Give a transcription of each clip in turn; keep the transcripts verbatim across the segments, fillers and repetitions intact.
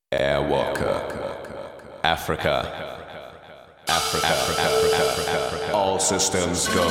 Airwalker, Africa, Africa, Africa, Africa, Africa. All systems go.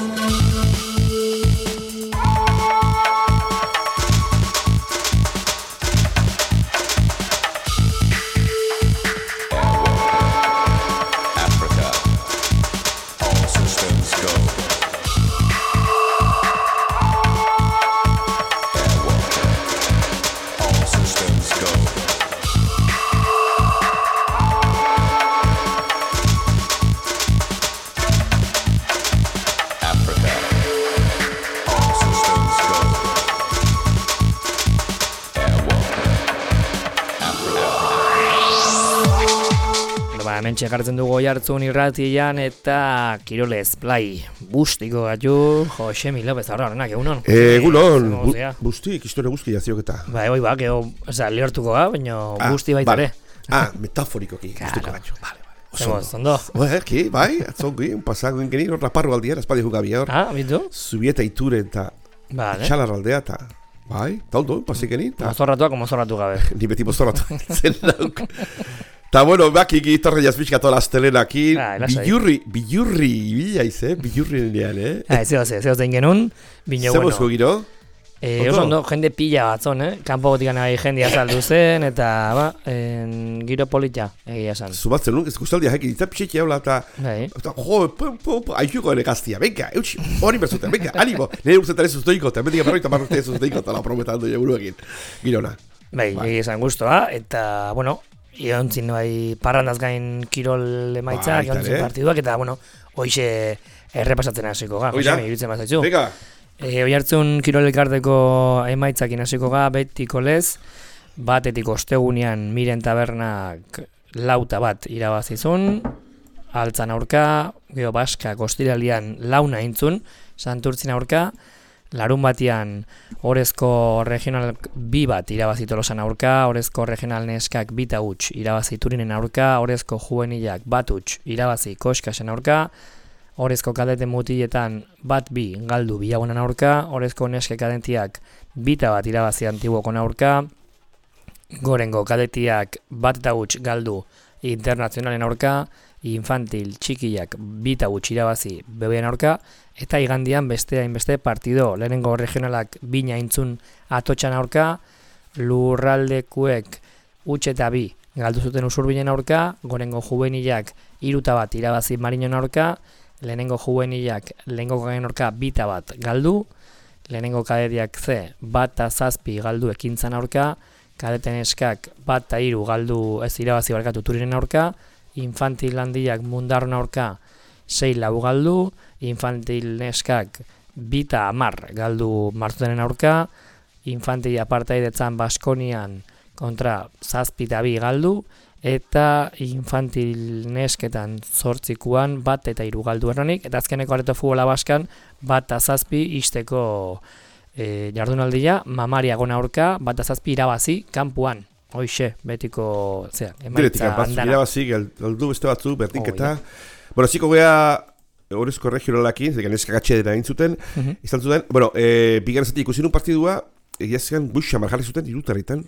Hemen txekartzen dugu Oiartzun irratian eta Kirolez Play bustiko gatu Josemi López Arrarenak, egunon? Egunon, busti, kistore guzki jaziok eta. Ba, oi, ba, geho, oza, lehortuko ga, baina busti baita ere. Ah, metaforikoki, bustiko gatu, bale, bale. Zemoz, ondo? Eki, bai, atzongi, pasago ingenien, raparro aldian, espadi jugabi hor. Ah, bitu? Zubieta iture eta itxalar aldea eta, bai, taudo, pasik genin. Mozorratuak, mozorratu gabe. Ni beti mozorratu, zen lauk. Ta bueno, baki gitarra jazpizka toda astelenakin, bilurri, bilurri, bilaiz, eh? Bilurri nenean, eh? Ha, zeo ze, zeo zein genuen, bino bueno. Zemozko giro? Eh, oso ondo, jende pila batzon, eh? Kanpo gotik nahi jende azaldu zen, eta, ba, en, giro polita, egia esan. Zubatzen nun, ez guztaldia heki, eta pixeki haula, eta, eta, jo, po, po, po, aizuko ere gaztia, venga, eutxi, hori berzuten, venga, animo, nire urzetan ez ustoiko, eta mendik amarroita marroita ez ustoiko, eta la prometando jeguru egin, girona. Bai, egia esan guztua, eta, bueno, Iontzin bai parrandaz gain kirol emaitzak, iontzin partiduak, eta, bueno, hoize errepasatzen hasiko ga, Josemi, iruditzen bazaitzu. Venga! E, Oiartzun kirol elkarteko emaitzakin hasiko ga, betiko lez, batetik ostegunean Miren Tabernak lauta bat irabazizun, altzan aurka, geho Baska Kostiralian launa intzun, Santurtzin aurka, larun batian Orezko Regional bi bat irabazi Tolosan aurka, Orezko Regional Neskak bita huts irabazi Turinen aurka, Orezko Juvenilak bat huts irabazi Koskasen aurka, Orezko Kadete Mutiletan bat bi galdu Bilagunan aurka, Orezko Neske Kadetiak bita bat irabazi Antiguokon aurka, Gorengo Kadetiak bat eta huts galdu Internazionalen aurka, Infantil txikiak bita huts irabazi Bebeen aurka, eta igandian beste hainbeste partido, lehenengo regionalak bina intzun atotxan aurka, lurraldekuek huts eta bi galdu zuten Usurbinen aurka, Gorengo Juvenilak hiruta bat irabazi Marinon aurka, lehenengo Juvenilak lehenengo gaien aurka bita bat galdu, lehenengo kadetiak ze bat eta zazpi galdu Ekintzan aurka, kadeten eskak bat eta hiru galdu ez irabazi barkatu Turinen aurka, Infantil handiak Mundarron aurka sei lau galdu, Infantil neskak bita amar galdu Martutenen aurka, Infantil apartaidetzan Baskonian kontra zazpita bi galdu, eta Infantil nesketan zortzikuan bat eta hiru galdu erranik, eta azkeneko Areto Futbola Baskan bat eta zazpi isteko e, jardunaldia, Mamariagon aurka bat eta zazpi irabazi kanpuan. Hoixe, betiko, zera, emaitza andana. Irabazi, galdu beste batzu, berdinketa. Bueno, ziko gea Orezko Regionalakin, zegan eskakatxe dena intzuten, uh-huh. izan zuten, bueno, e, bigarren zati ikusi nun partidua, egiazkan buixamar jarri zuten, irutarritan,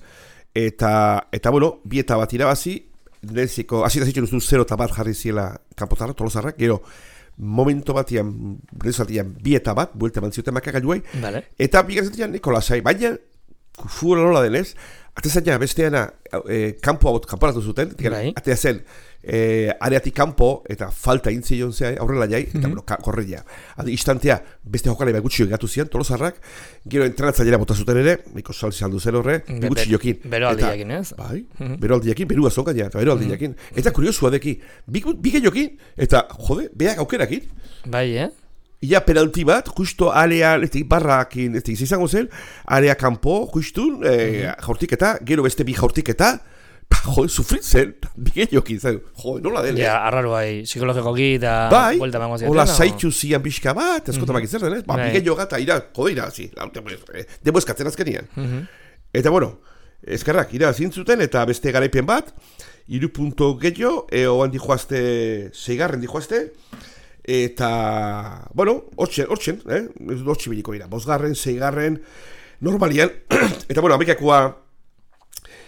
eta, eta bueno, bi eta bat irabazi, neziko, hasi da zitzen uzun zero eta bat jarri ziela kanpotarra, Tolosarrak, gero, momento batian, nezatian, bi eta bat, buelte mantzioten makagailuai, vale. Eta bigarren zatian, Nikolasai, baina, futbola nola denez, atezaina besteana e, kampo hau kanporatu zuten, bai. Atea zen e, areatik kanpo eta falta intzion zea aurrela jai, mm-hmm. eta bueno, korreia. Adi, istantea beste jokalei bai gutxi egatu zian, Tolosarrak, gero entrenatzailera bota zuten ere, Miko Salzi saldu zen horre, Be, gutxi jokin. Bero aldiakin, ez? Bai, mm-hmm. bero aldiakin, berua zongaina, eta bero aldiakin. Mm-hmm. Eta kuriosua deki, bige jokin, eta jode, beak aukerakin. Bai, eh? Ia penalti bat, justo area, ez barrakin, ez izango zen, area kanpo, justu, e, mm-hmm. jaurtiketa, gero beste bi jaurtiketa, pa, jode, sufritzen, bige jokin, zen, jode, nola dele. Ja, arraru bai, psikologikoki eta bai, vuelta mango ziaten. Hola, zaitxu zian pixka bat, eskotamak mm-hmm. izan, ez? Ba, bige joga eta ira, jode ira, zi, demo eskatzen azkenian. Mm-hmm. Eta, bueno, eskarrak, ira zintzuten, eta beste garaipen bat, iru punto gehiago, e, oan dijoazte, seigarren dijoazte, eta, bueno, hortzen, hortzen, eh? Hortzi biliko dira, bosgarren, seigarren, normalian, eta, bueno, amekakoa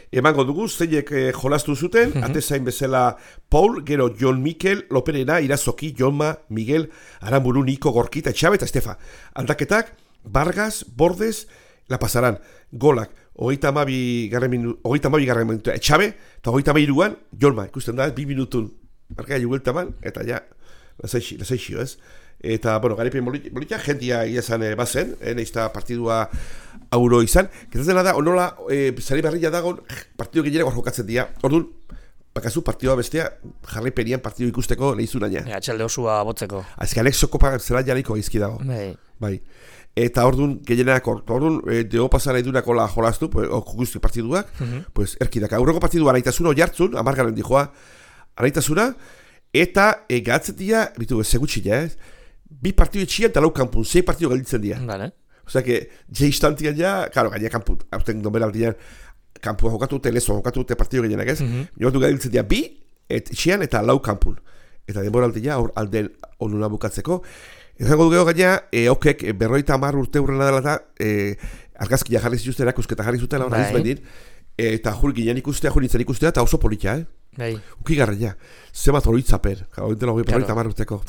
emango dugu, zeinek eh, jolastu zuten, mm-hmm. atezain bezala Paul, gero Jon Mikel, Loperena, Irazoki, Jonma, Miguel, Aramburu, Niko, Gorkita, Txabe eta Estefa. Aldaketak, Vargas, Bordes, La Pasaran, golak, hogeita hamabi garren minutu, Etxabe, eta hogeita hamairuan, Jonma, ikusten da, bi minutun, marka jugueltaman, eta ja, lasaixio, ez? Eta, bueno, garipen bolita, jendia iazan e, bazen, e, neizta partidua auro izan, getatzen da, onola, e, zari barrila dagoen, partidu gehiago jokatzen dira, orduan, bakazu partidua bestea, jarraipenian partidu ikusteko nahizun aina. Ja, txalde osua botzeko. Azkanek sokopa zela jarriko gaizki dago. Bai. Bai. Eta orduan, gehienak, orduan, e, deo pasara edunako la jolaztu, pues, guzti partiduak, uh-huh. pues, erkidak. Aurreko partidua anaitasuna oiartzun, amargaren dijoa, anaitasuna, eta e, gatzen dira, bitu, segutxina, ez? Bi partidu etxian eta lau kanpun, zei partidu galditzen dira. Vale. Osea, que, je instantian ja, karo, gaina kanpun, hauten domeraldian, kanpua jokatu dute, lezo jokatu dute partidu gehienak, ez? Uh-huh. Jokatu galditzen dira, bi, et, etxian eta lau kanpun. Eta demoraldia, hor alden onuna bukatzeko. Ezango du geho gaina, e, okek berroita hamar urte urrena dela eta e, argazkia jarri zituzten, erakusketa jarri zuten, hor nahiz bendin, e, eta juri ginen ikustea, juri nintzen ikustea, eta oso politia, eh? Bai. Uki garra, ja. Zemat horoitzapen, hori berroita hamar urteko.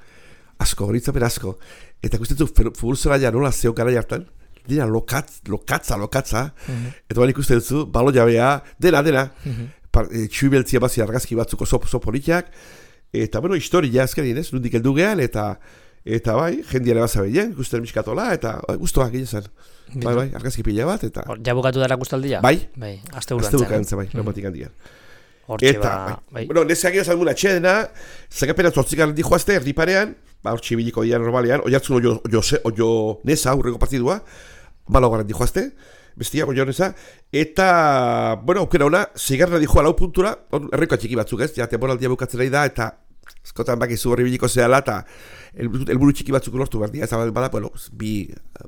Asko, horoitzapen asko. Eta ikusten zu, futbolzera ja nola zeo gara jartan, dira lokatz, lokatza, lokatza, uh-huh. eta bali ikusten zu, balo jabea, dena, dena, uh-huh. e, txuibeltzia bazi argazki batzuk oso, oso politiak, eta, bueno, historia azkenin, ez? Nundik heldu gehan, eta Eta bai, jendiare baza behien, ikusten miskatola, eta guztuak egin zen. Bai, bai, argazki pila bat, eta... Ja bukatu dara kustaldia? Bai, bai, azte buruan zen. Azte buruan zen, bai, neumatik handian. Hortxe eta, ba, bai. Bueno, neseak egin zalmuna txedena, zekapenan zortzikan di joazte, erdi parean, ba, hor txibiliko dian normalean, oiartzun oio, oio, oio nesa, urrego partidua, balo garen di joazte, bestia, oio nesa, eta, bueno, aukera ona, zeigarra di joa lau puntura, errekoa txiki batzuk ez, ja, temporaldia bukatzen nahi da, eta eskotan bakizu horri biliko zehala, eta elburu txiki batzuk lortu behar dira, ez bada, bueno, bi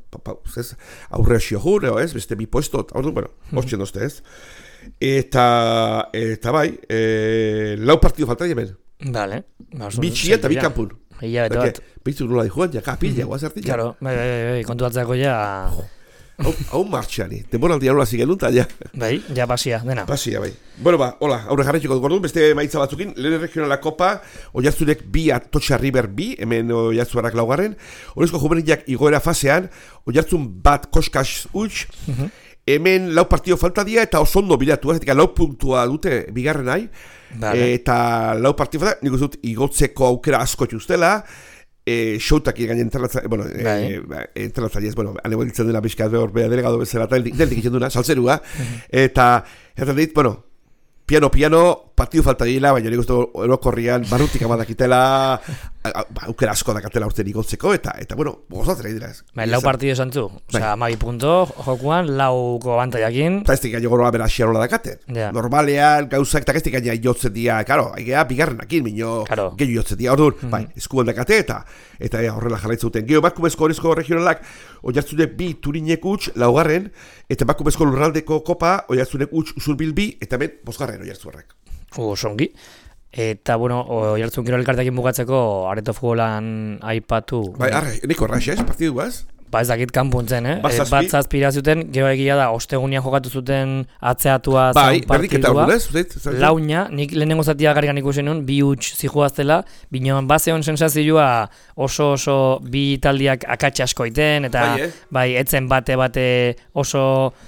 aurre asio jure, ez, beste bi puestot, hor du, bueno, hortxen dozte, ez. Eta, eta bai, e, lau partidu falta hemen. Vale. Bi txia eta bi kampun. Ia, bete bat. Bitzuk nola di joan, ja, kapilla, guaz hartin. Claro, bai, bai, bai, kontu batzako ja... Hau martxani, temporaldia nola zigen dut, ja. Bai, ja pasia, dena. Pasia, bai. Bueno, ba, hola, aurre jarretxiko dugu orduan, beste maitza batzukin, lehen regionala kopa, oiartzunek bi atotxa riber bi, hemen oiartzuarak laugarren, horrezko juvenilak igoera fasean, oiartzun bat koskas utx, uh-huh. hemen lau partido falta dia eta oso ondo bilatu, ez lau puntua dute bigarren nahi, vale. Eta lau partido falta, nik uste dut igotzeko aukera asko txustela, E, showtak gainen entralatza, bueno, e, entralatzaile ez, bueno, anebo ditzen dela bizka hor bea delegado bezala, eta deltik itzen duna, saltzerua, eta, eta dit, bueno, piano, piano, partidu falta dila, baina nik uste orokorrian barrutik amadakitela, aukera asko dakatela urten igotzeko, eta, eta bueno, gozatzen egin dira ez. Bai, lau partidu esan zu, oza, amabi punto, jokuan, lauko bantaiakin. Eta ez dik gora bera asiarola dakaten. Yeah. Normalean, gauzak, eta ez dik gaina jotzen dira, karo, aigea, bigarrenakin, minio, claro. Gehiu jotzen dira, orduan, mm-hmm. bai, eskuban dakate, eta, eta ja, horrela jarraitzen duten. Gero, bakumezko horrezko regionalak, oiartzunek bi turinek utx, laugarren, eta bakumezko lurraldeko kopa, oiartzunek utx usurbil bi, eta ben, bosgarren oiartzuarrak. Uh, songi. Eta, bueno, oiartzun kirol elkartekin bukatzeko areto futbolan aipatu... Bai, arre, niko raxa ez, partidu guaz? Ba, ez dakit kanpuntzen, eh? Bat zazpira zuten, geho egia da, ostegunia jokatu zuten atzeatua bai, zan partidua. Bai, berdik Launa, nik lehenengo zatia garrigan ikusen nuen, bi huts zijoaztela, binoan bazeon sensazioa oso oso bi taldiak akatxe asko iten, eta bai, eh? bai etzen bate-bate oso...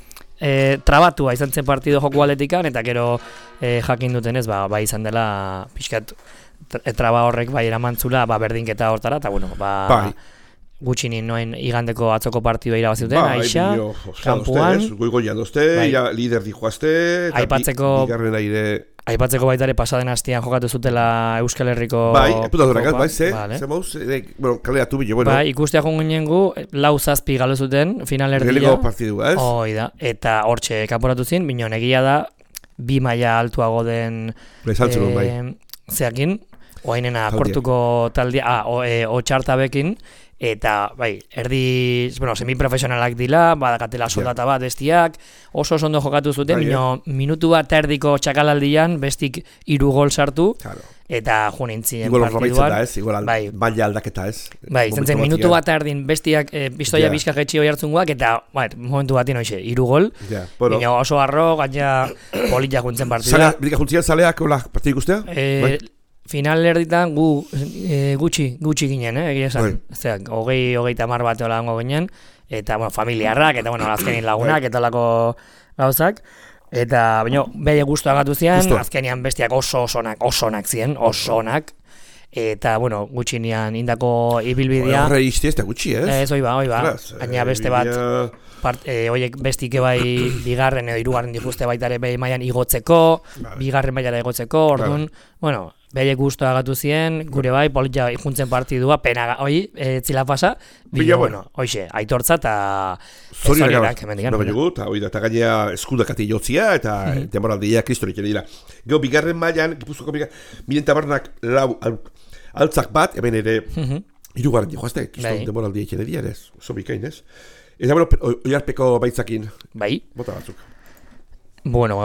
E, trabatua izan zen partido joku aldetikan, eta gero e, jakin duten ez, ba, ba izan dela pixkat e, traba horrek bai eramantzula ba, berdinketa hortara, eta bueno, ba, bai. Gutxinin noen igandeko atzoko partidua irabazuten, ba, Aixa, kampuan, goigoian dozte, bai. Ja, lider dijoazte, eta aipatzeko, bi, bigarren aire... Aipatzeko baitare pasaden hastian jokatu zutela Euskal Herriko... Bai, eputadurak, bai, ze, vale. Ze mauz, e, bueno, kaleratu bilo, bueno. Bai, ikustea jongun jengu, lau zazpi galo zuten, final erdia. Relego partidua, ez? Hoi da, eta hortxe kanporatu zin, binon egia da, bi maila altuago den... Lezaltzen e, bai. Zeakin, oainena kortuko taldia, ah, o, e, otxartabekin, eta bai, erdi, bueno, semiprofesionalak dila, badakatela soldata bat bestiak, oso oso ondo jokatu zuten, bai, bino, minutu bat erdiko txakalaldian bestik hiru gol sartu, claro. Eta jo nintzien partiduan. partiduan. Da ez, igual bai. maila aldaketa ez. Bai, zentzen minutu bat erdin bestiak e, pistoia yeah. bizka jetxi hoi hartzunguak, eta bai, momentu batien hoxe, hiru gol. Yeah, bueno. Bino oso arro, gaina polita juntzen partida. Zalea, bilika juntzien zaleak, hola, partidu ikustea? E, bai. Final erditan gu, e, gutxi, gutxi ginen, eh, egia esan. Zerak, hogei, hogei tamar bat hola gango ginen, eta, bueno, familiarrak, eta, bueno, azkenin lagunak, eta lako gauzak. Eta, baina, behi guztu agatu zian, Justo. Azkenian bestiak oso osonak, osonak ziren, osonak. Eta, bueno, gutxinean indako ibilbidea. Horre izti ez da gutxi, ez? Ez, oi ba, oi ba. Baina beste bat, part, e, oiek bestik bai bigarren edo hirugarren dikuste baitare behi mailan igotzeko, vale. Bigarren mailara igotzeko, orduan, vale. Bueno, behi guztu agatu ziren, gure bai, polita juntzen partidua, pena, oi, e, zila pasa, bila, bueno, oixe, aitortza eta zorionak, hemendikan. No, baina gut, hoi da, eta gainea eskudakati jotzia, eta mm -hmm. demoraldia kristorik ere dira. Gero, bigarren mailan, Gipuzkoako bigarren, miren tabarnak lau altzak bat, hemen ere, mm -hmm. irugarren joazte, kriston demoraldia ikene dira, ez, oso bikain, ez? Eta, bueno, oiarpeko baitzakin. Bai. Bota batzuk. Bueno,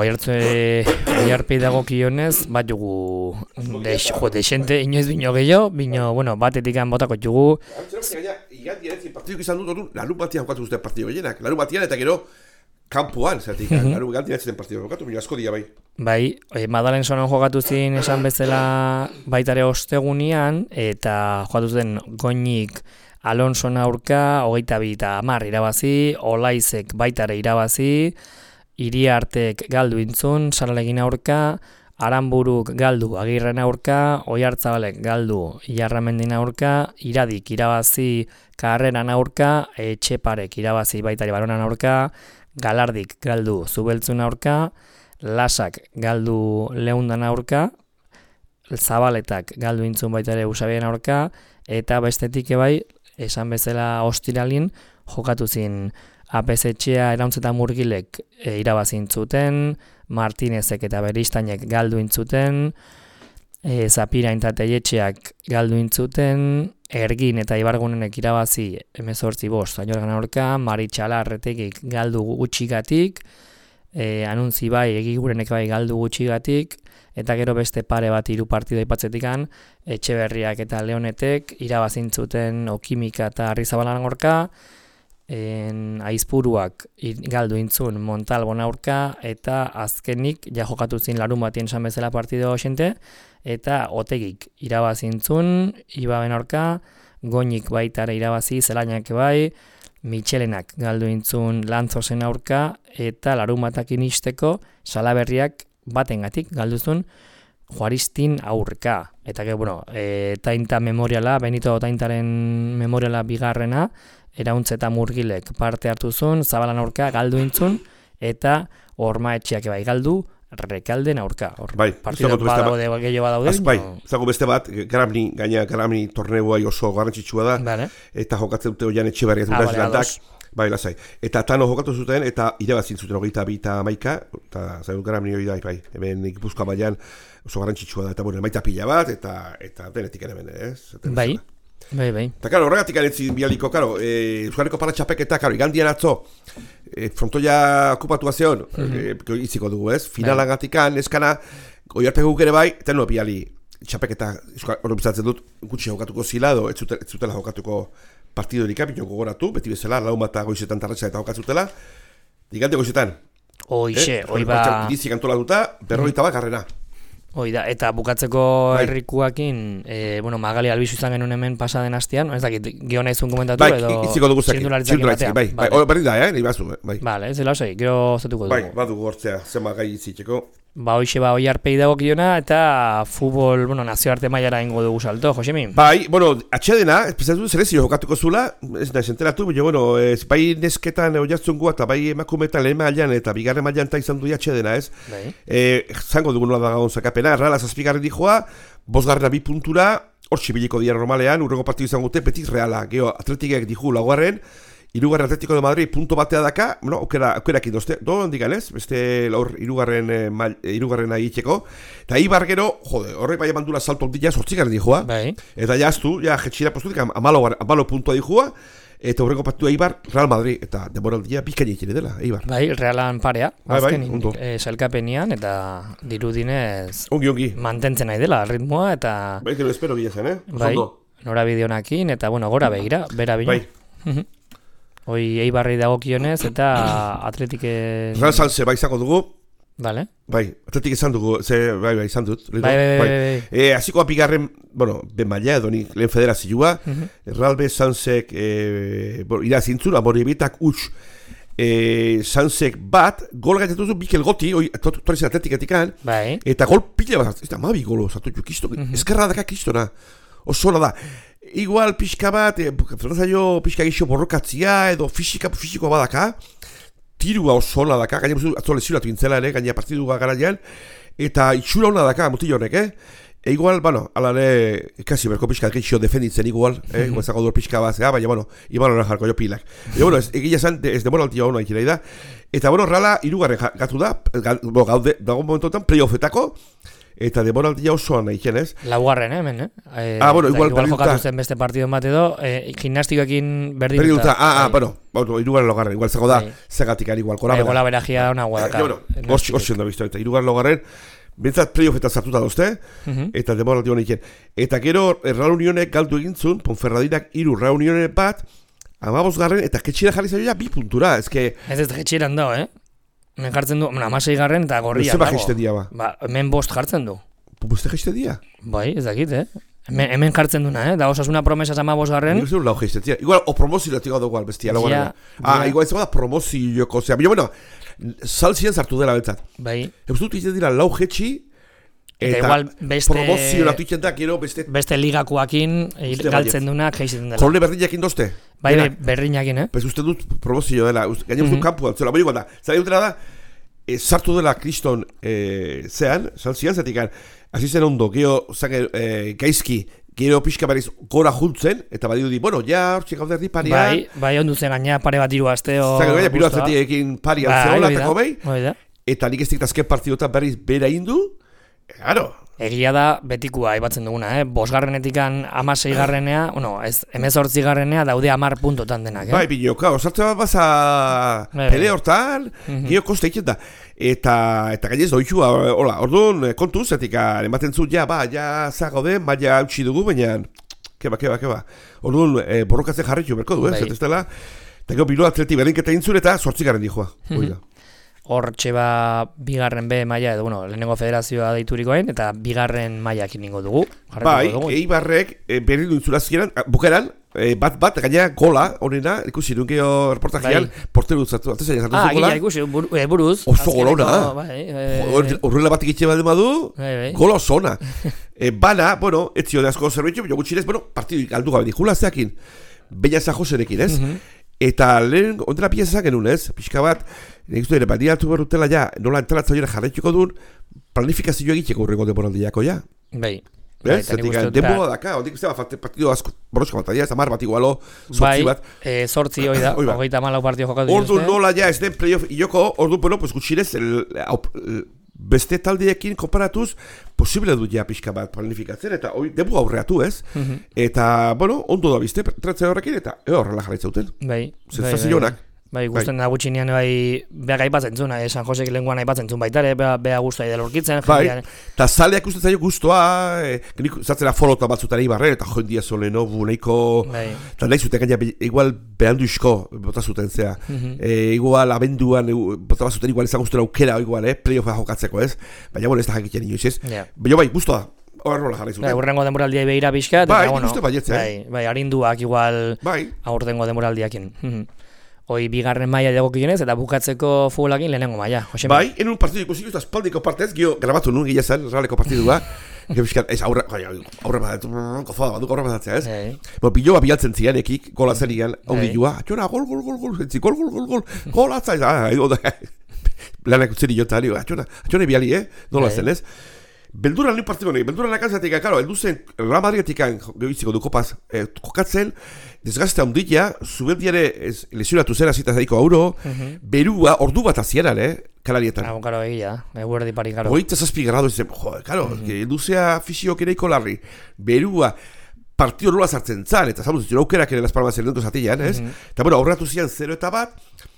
oiarpei dago kionez, bat jugu desente, inoiz bino gehiago, bino, bueno, batetikan botako jugu. Igan diaretzin partiduk izan dut, larun batian jokatu zuten partidu gehienak, larun batian eta gero kampuan, zertik, larun diaretzin partidu jokatu, bino asko dia bai. Bai, Madalen sonon jokatu zin esan bezala baitare ostegunian, eta jokatu zuten Goñik Alonson aurka, hogeita bi eta hamar irabazi, Olaizek baitare irabazi, Iriartek galdu intzun, Saralegin aurka, Aranburuk galdu Agirren aurka, Oiartzabalek galdu Iarramendin aurka, Iradik irabazi Karreran aurka, Etxeparek irabazi baitari Baronan aurka, Galardik galdu Zubeltzun aurka, Lasak galdu Leundan aurka, Zabaletak galdu intzun baitare Usabien aurka, eta bestetik ebai, esan bezala ostiralin, jokatu zin Apesetxea Erauntzeta Murgilek e, irabazintzuten, Martinezek eta Beristainek galdu intzuten, e, Zapirain eta Teietxeak galdu intzuten, Ergin eta Ibargunenek irabazi emezortzi bost, Zainorgan aurka, Maritxala Arretekik galdu gutxigatik, e, Anuntzi bai Egigurenek bai galdu gutxigatik, eta gero beste pare bat hiru partida ipatzetikan, Etxeberriak eta Leonetek irabazintzuten Okimika eta Arrizabalan aurka, En Aizpuruak galdu intzun Montalbon aurka, eta azkenik ja jokatu zin larun batien esan bezala partido xente, eta Otegik irabazintzun Ibaben aurka, Goñik baitare irabazi, Zelainak bai, Mitxelenak galdu intzun Lantzosen aurka, eta larun batakin isteko Salaberriak batengatik galduzun Juaristin aurka. Eta que, bueno, e, tainta memoriala, Benito taintaren memoriala bigarrena, Erauntzeta Murgilek parte hartu zuen, Zabalan aurka galdu intzun, eta Ormaetxeak bai galdu, Rekalden aurka. Or, bai, partido badaude, gehiago badaude. Bai, zago beste bat, Garamni, gaina Garamni torneua oso garrantzitsua da, vale. Eta jokatzen dute oian Etxeberria zuten ah, vale, bai, lasai. Eta Tano jokatu zuten, eta irabazin zuten hogeita bi eta maika, eta zago Garamni hori da, bai, hemen Gipuzkoa baian oso garrantzitsua da, eta bueno, maita pila bat, eta, eta denetik ere bene, ez? Bai. Bai, bai. Eta, karo, horregatik anetzi bialiko, karo, e, Euskarriko paratxapeketa, karo, igandian atzo, e, frontoia okupatua zeon, mm -hmm. e, iziko dugu, ez? Finalagatikan, eskana, oiarpek guk ere bai, eta no biali txapeketa, hori bizatzen dut, gutxi jokatuko zila, edo ez zutela jokatuko partido erikap, ino gogoratu, beti bezala, lau mata goizetan tarretxa eta jokatzutela, igande goizetan. Oixe, eh? oi ba... Irizik antolatuta, berroita bat garrena. Hoi da, eta bukatzeko bai. Herrikuakin, e, bueno, Magali Albizu izan genuen hemen pasaden hastian, ez dakit, gio nahi zuen komentatu bai, edo txindularitzakin batean. Bai, bai, bai, berri da, eh, nahi bazu, bai. Bale, zela osai, gero zetuko dugu. Bai, badu gortzea, zema gai izitzeko. Ba, hoxe, ba, hoi arpei dago giona, eta futbol, bueno, nazioarte mailara ingo dugu salto, Josemi. Bai, bueno, atxedena, espezatu zelezio jokatuko zula, ez nahi zenteratu, baina, bueno, ez, bai nesketan oiartzungoa, eta bai emakumetan lehen mailan, eta bigarren mailan ta izan du atxedena, ez? Bai. E, zango dugu nola da gaun zakapena, errala zazpigarren dijoa, bosgarrena bi puntura, hor txibiliko dira normalean, urrengo partidu izan gute, petit reala, geho, atletikek dihu laugarren, Irugarren Atletico de Madrid punto batea daka, no, aukera, aukerakin dozte, do handikan ez, beste laur irugarren, eh, mal, irugarren egiteko, eta Eibar gero, jode, horrek bai eman dula salto ondila sortzikaren dijua, bai. Eta jaztu, ja, jetxira postutik, amalo, amalo puntua dijua, eta horreko partua Eibar, Real Madrid, eta demoraldia bikaini ikene dela, Eibar. Bai, Realan parea, bai, bai, azken, e, sailkapenian, eta dirudinez ongi, ongi. mantentzen nahi dela, ritmoa, eta... Bai, que lo espero gila zen, eh? Bai, norabide honakin, eta, bueno, gora begira, bera bino. Bai. Hoi Eibarri dagokionez eta Atletike... Real Sanse bai izango dugu. Vale. Bai, Atletik izan dugu, ze, bai, bai, izan dut. Bai, bai, bai, bai. E, aziko apigarren, bueno, ben maila edo nik lehen federazioa, uh -huh. Real B Sansek, e, bueno, irazintzun, amori ebitak utx, e, Sansek bat, gol gaitatu zu Mikel Goti, oi, torrezen Atletiketik bai. Eta gol pila bat, ez da, mabi golo, zatu jo, kisto, uh -huh. eskerra daka kistona, oso da. Igual pixka bat, e, zailo pixka gixo borrokatzia, edo fisika, fisikoa badaka, tirua oso hona daka, gaina atzo lesionatu intzela ere, gaina partidua garaian, eta itxura hona daka, mutillo horrek, eh? E igual, bueno, ala ere, kasi berko pixka gixo defenditzen igual, eh? Igual zago dur pixka bat, baina, bueno, iban hona jarko jo pilak. E, bueno, ez, egila zan, ez demora altia hona ikirei da. Eta, bueno, Reala irugarren gatu da, gaude, dago momentotan, playoffetako, eta demoraldia osoan nahiken, ez? Laugarren, hemen, eh? eh ah, bueno, igual, igual jokatu zen beste partido bat edo, eh, gimnastikoekin berdin Berdin duta, ah, ah, bueno, bueno, irugarren logarren, igual zago da, zegatikan igual, kola bera. Gola beragia hona guadaka. Eh, bueno, hor da bizto, eta irugarren logarren, bentsat playoffetan zartuta dozte, uh -huh. eta demoraldia hona iken. Eta gero, Real Unionek galdu egintzun, Ponferradinak iru Real Unionek bat, amabos garren, eta ketxira jarri zaila bi puntura, ezke... Ez ez ketxiran dao, eh? Hemen jartzen du, amasei garren eta gorria dago. Zeba geizte dia ba? Ba, hemen bost jartzen du. Boste geizte dia? Bai, ez dakit, eh? Hemen, hemen jartzen duna, eh? Da osasuna promesas ama bost garren. Nik uste du lau geizte dia. Igual, o promozio latigo dugu albestia. Ja, ah, ja. Igual ez da promozio joko, zera. Baina, bueno, salzien zartu dela betzat. Bai. Eus dut izan dira lau jetxi, eta, eta igual beste... promozio latu izan da, gero beste... Beste ligakoakin galtzen duna, geizten dela. Kolone berdinakin dozte? Bai, bai, berdinakin, eh? Pues uste dut promozio dela. Gaina uste dut kampu altzela. Baina, igual da. Zara dutela da, E, sartu dela kriston e, zean, saltzian zatik, hasi zen ondo, geho, zake, e, gaizki, gero pixka bariz gora juntzen, eta badidu di, bueno, ja, hortzik gaude erdi paria. Bai, bai, ondu zen gaina pare bat iru aste, o... Zake, gaina, piru atzetiekin paria bai, zehola, eta gobei, bai, eta nik ez dik azken partidotan berriz bera indu, claro. Egia da betikua aipatzen duguna, eh? Bosgarrenetikan amasei garrenea, bueno, ez, emezortzi garrenea daude amar puntotan denak, eh? Bai, bino, klar, osartze bat baza pele hortan, mm -hmm. Gio koste egiten da. Eta, eta gainez doitxua, hola, orduan kontuz, zetik, ematen zut, ja, ba, ja, zagode, maia utxi dugu, baina, keba, keba, keba. Orduan, e, borrokatzen jarritu berko du, eh? Bai. Zetestela, eta gero bilo atleti berdinketa intzun eta sortzigaren dijoa, hoi da. Hor txeba bigarren B maila edo, bueno, lehenengo federazioa deiturikoen, eta bigarren mailakin ningo dugu. Bai, Eibarrek e, berri duntzurazkieran, bukeran, e, bat bat, gaina gola, honena, ikusi duen geho reportajean, bai. Porteru zatu, atezai zartu ah, gola. Ah, ikusi, bur, e, buruz. Oso gola hona. Bai, horrela e, bat egitxe bat emadu, bai, bai. gola oso hona. e, bana, bueno, ez zion asko zerbitzu, baina gutxinez, bueno, partidu galdu gabe dikula zeakin, baina zaho zerekin, ez? Mm -hmm. Eta lehen, ondela pia zezak genuen, ez? Pixka bat, nik uste, badia hartu berrutela ja, nola entelatzen jore jarraituko duen, planifikazio egiteko urrengo demoraldiako, ja. Bai. Ez? Zetik, denboa daka, ondik uste, partidu asko, borroska bat, ja, ez amar bat igualo, sortzi bat. Bai, e, sortzi hoi da, hogeita malau partio jokatu. Ordu nola ja, ez den playoff ioko, ordu, bueno, pues gutxinez, beste taldeekin konparatuz, posible dut ja pixka bat planifikatzen, eta hoi debu aurreatu, ez? Mm -hmm. Eta, bueno, ondo da bizte, tratzea horrekin, eta e horrela jarraitzauten. Bai, bai, bai, guztien da gutxinean, bai, beha aipatzen zuen, eh, San Josek lenguan aipatzen zuen baitare, beha, beha guztua idel urkitzen. Bai, eta zaleak uste zailo guztua, eh, zatzera folota batzutara ibarren, eta joen dia zoleno, buneiko, eta nahi zuten gaina, igual behandu isko bota zuten zea. Mm -hmm. e, igual abenduan, bota bat zuten igual izan guztura aukera, igual, eh, playoffa jokatzeko, ez? Baina, bueno, ez da jakitien inoiz, ez? Yeah. Baina, bai, guztua, horre nola jarri zuten. Bai, urrengo demoraldia behira pixka, bai, eta, bueno, uste baietze, bai, bai, harinduak igual, bai, aurtengo demoraldiakin. Hoi bigarren maila dagokionez eta bukatzeko futbolakin lehenengo maila. Bai, en un partidu ikusik ez da espaldiko partez, gio grabatu nun gila zen, realeko partidua. Gio bizkat, ez aurre, aurre bat, gozoa bat, aurre bat ez? Bo, piloa bialtzen zian ekik, gola zenian, audilua, atxona, gol, gol, gol, gol, gol, gol, gol, gol, gol, atzaiz, ah, ego da, lanak utzeri jotan, atxona, atxona biali, eh? Nola zen, ez? Beldurra ni partido ni, beldurra nakanzatik, claro, heldu zen Real Madridetik goiziko du kopaz eh, kokatzen, desgaste handia, Zubeldiare lesionatu zen hasita zaiko auro, uh-huh. Berua ordu bat hasieran, eh, kalarietan. Ah, claro, egia, eguerdi pari, claro. hogeita zazpi gradu, joder, claro, uh-huh. heldu zea fisiok ereiko larri. Berua partido nola sartzen zan, eta zalu zitzen aukerak ere Las Palmas zen lento zatian, ez? Uh-huh. Eta bueno, aurratu zian zero eta bat,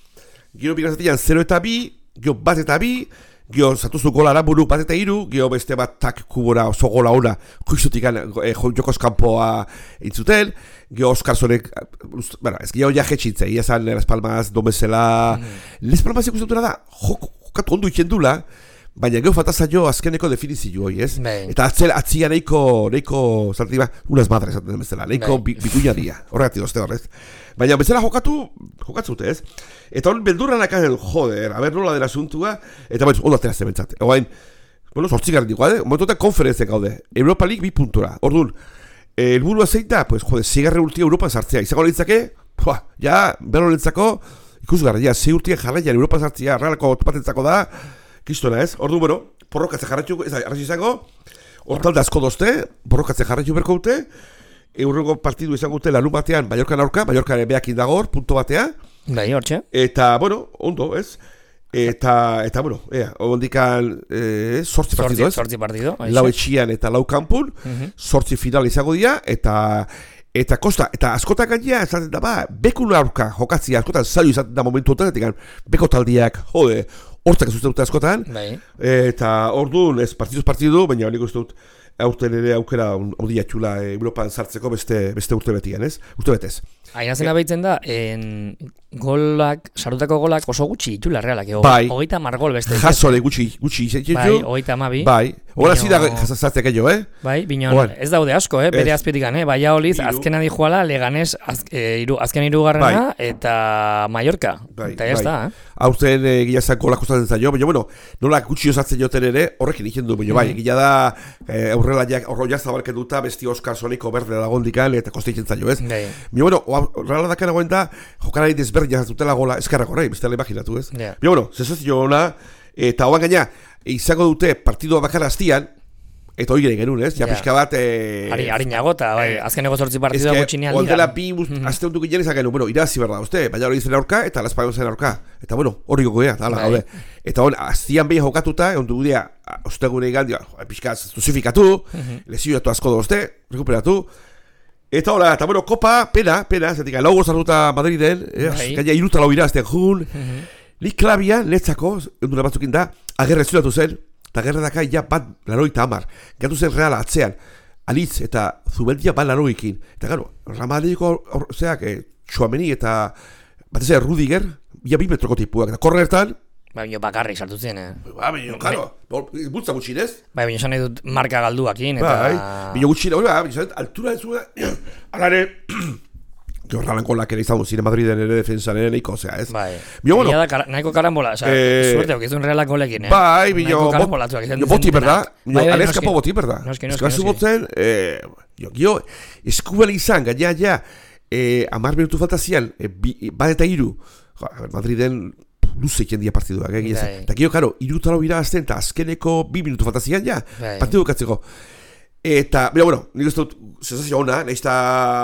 gero bigan zatian zero eta bi, gero bat eta bi, gio zatuzu golara buru bat eta iru, gio beste bat tak kubora oso gola ona juizutik eh, jokos kanpoa intzuten, gio Oscarsonek, bueno, ez gio ja jetxintze, ia zan Las Palmas, domezela, mm. Las Palmas ikustutuna da, jokatu ondo ikendula, baina gio faltaza jo azkeneko definizio hoi, ez? Bein. Eta atzela, atzia neiko, neiko, zaltiba, unas madres, zaten bezala, neiko bikuña dia, horregatik dozte horrez. Baina bezala jokatu, jokatzute, ez? Eta hon beldurra nakazen, joder, a ber nola dela asuntua, eta baina, ondo atera zementzat. Oain, bueno, sortzigarren diko, eh? Momentotan konferentzen gaude, Europa League bi puntura. Orduan, helburua zein da, pues, joder, zigarre urtia Europan sartzea. Izango lehitzake, ja, berro lehitzako, ikusgarra, ja, zi urtia jarraian Europa sartzea, realako patentzako da, kistona, ez? Orduan, bueno, porrokatzen jarraitu, ez da, arrazi izango, hortalde asko dozte, porrokatzen jarraitu berko dute, eurrengo partidu izango dute larun batean Mallorca aurka, Mallorca behakin dago hor, punto batea. Bai, hortxe. Eta, bueno, ondo, ez? Eta, eta bueno, ea, ondikan eh, sortzi partido, ez? Sortzi partido. Lau etxian eta lau kanpun, uh-huh. Sortzi final izango dira, eta eta kosta, eta askotan gainea, esaten da, ba, bekun aurka jokatzia, askotan zailo izaten da momentu honetan, beko taldiak, jode, hortzak ez uste dute askotan, bai. Eta orduan, ez, partiduz partidu, baina nik uste dut, aurten ere aukera ondia txula Europan sartzeko beste, beste urte betian, ez? Urte betez. Aina zena behitzen da, en, golak, sarutako golak oso gutxi itxula realak, ego, bai. Hogeita mar gol beste. Jasole gutxi, gutxi izan bai, hogeita amabi. Bai, hola zida jasatzak ello, eh? Bai, bineon, ez daude asko, eh? Bere azpetikan, eh? Baia holiz, azkena di juala, Leganés, az, e, iru, azken irugarrena, bai. Eta Mallorca. Bai, eta jazta, bai. Eh? Aurten e, gilazak golak kostatzen zailo, baina, bueno, nola gutxi osatzen joten ere, horrekin ikendu, baina, bai, gila da, e, aurrela jak, horro jaztabalken duta, besti Oscar Soniko berde dagondikan, eta kosteitzen zailo, ez? Bai. Baina, bueno, horrela dakan agoen da, jokalari desberdin jazatutela gola, eskarrak horrei, bestela imaginatu, ez? Yeah. Baina, bueno, sensazio ona, eta hoan gaina, izango dute partidua bakar hastian, eta hori genuen, ez? Ja, yeah. Pixka bat... E... Ari, harinago, eta bai, azkeneko zortzi partidua gutxinean dira. Ondela bi, mm-hmm. Azte hondu ginen izan genuen, bueno, irazi berda, uste, baina hori izan aurka, eta Las Palmas zen aurka. Eta, bueno, hori gogoea, eta hala, gaude. Eta hon, aztian behin jokatuta, ondu gudea, ostegune egan, pixka zuzifikatu, mm-hmm. Lesioatu asko da, uste, rekuperatu. Eta hola, eta bueno, kopa, pena, pena, zetik, lau gozartuta Madriden, eh, gaina iruta lau irazten jun, mm-hmm. Nik klabia, letzako, ondura batzukin da, agerre zilatu zen, eta gerra daka ja bat laroita amar. Gatu zen reala atzean, Alitz eta Zubeldia bat laroikin. Eta gero, Ramadiko, zeak, eh, Txuameni eta bat ez Rudiger, ja bi metroko tipuak, eta korrertan, bai, bino bakarrik sartu zen, eh? Ba, bino, karo, bultza gutxinez. Bai, bino esan nahi dut marka galduakin, eta... Bai, bino gutxinez, hori ba, bino altura ez zuela, alare, Jorralan golak ere izan zire Madriden ere defensan ere nahiko, osea, ez? Bai, bueno, da, kar, nahiko karambola, oza, eh, suerte, okizun realak golekin, eh? Bai, bino, boti, berda, alezkapo boti, berda. Noski, noski, noski. Botzen, eh, jo, gio, eskubali izan, gaina, ja, eh, amar minutu faltazian, eh, bat eta iru, Madriden... luze ikendia partiduak, eh, eta gero, karo, irutaro irazten, eta azkeneko bi minutu faltazian, ja, bai. Partidu katzeko. Eta, bera, bueno, nik ez dut, sensazio ona, nahiz eta...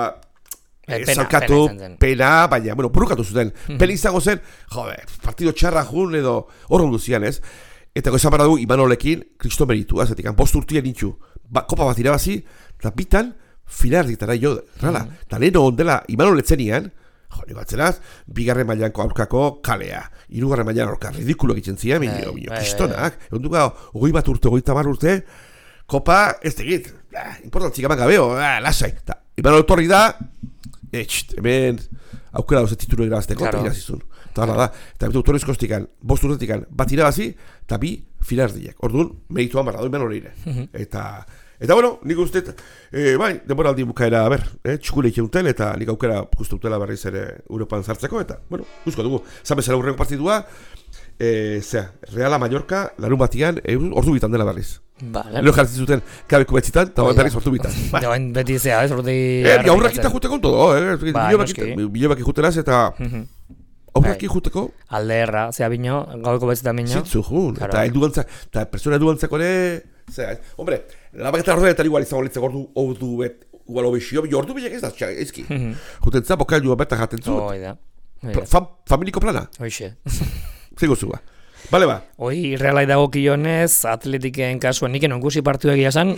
Zalkatu, pena, pena, baina, bueno, burrukatu zuten. Mm-hmm. Pena izango zen, jode, partido txarra jun edo horro duzian, ez? Eta gozan barra du, Imanolekin, Kristo meritu, azetik, bost urtien nintxu, ba, kopa bat irabazi, eta bitan, final ditara jo, rala, eta mm-hmm. Leheno ondela, Imanoletzenian, jo, nik batzenaz, bigarren mailanko aurkako kalea, hirugarren mailan aurka, ridikulo egiten zia, minio, minio, kristonak, egon duga, ogoi bat urte, ogoi tamar urte, kopa, ez tegit, importantzik eman gabeo, lasai, eta Imanol torri da, etxt, hemen aukera doze titulu irabazteko, claro. Eta irazizun. Eta hala da, eta betu torrezko estikan, bost urtetikan, bat irabazi, eta bi filardiak. Orduan, merituan barra doi menor ire. Uh-huh. Eta, eta bueno, nik uste, e, bai, demoraldi bukaera, a ber, eh, txukule ikeunten, eta nik aukera guzti utela berriz ere Europan zartzeko, eta, bueno, guzko dugu, zamezela urrengo partidua, e, zera, Reala Mallorca, larun batian, e, ordu bitan dela berriz. Vale. Leo jartzen zuten kabeko betzitan, eta berriz ordu bitan. Ja, beti zea, ez, ordi... Eh, aurrak ita juteko todo, eh, bilobak ikutenaz, eta... Aurrak ikuteko... Alde erra, zea bino, gaueko betzitan bino. Zitzu, jun, eta eduantzak, eta persona eduantzako ere... Zer, hombre, labaketa ordenetan igual izango litzak ordu, ordu bet, igual obesio, ordu bilek ez da, txak, ezki. Jutentza, bokailua berta jaten zu. Hoi da. Familiko plana? Hoixe. Zego zua. Bale ba. Hoi, realai dago kionez, atletiken kasuan, nik enon guzi partu egia zan,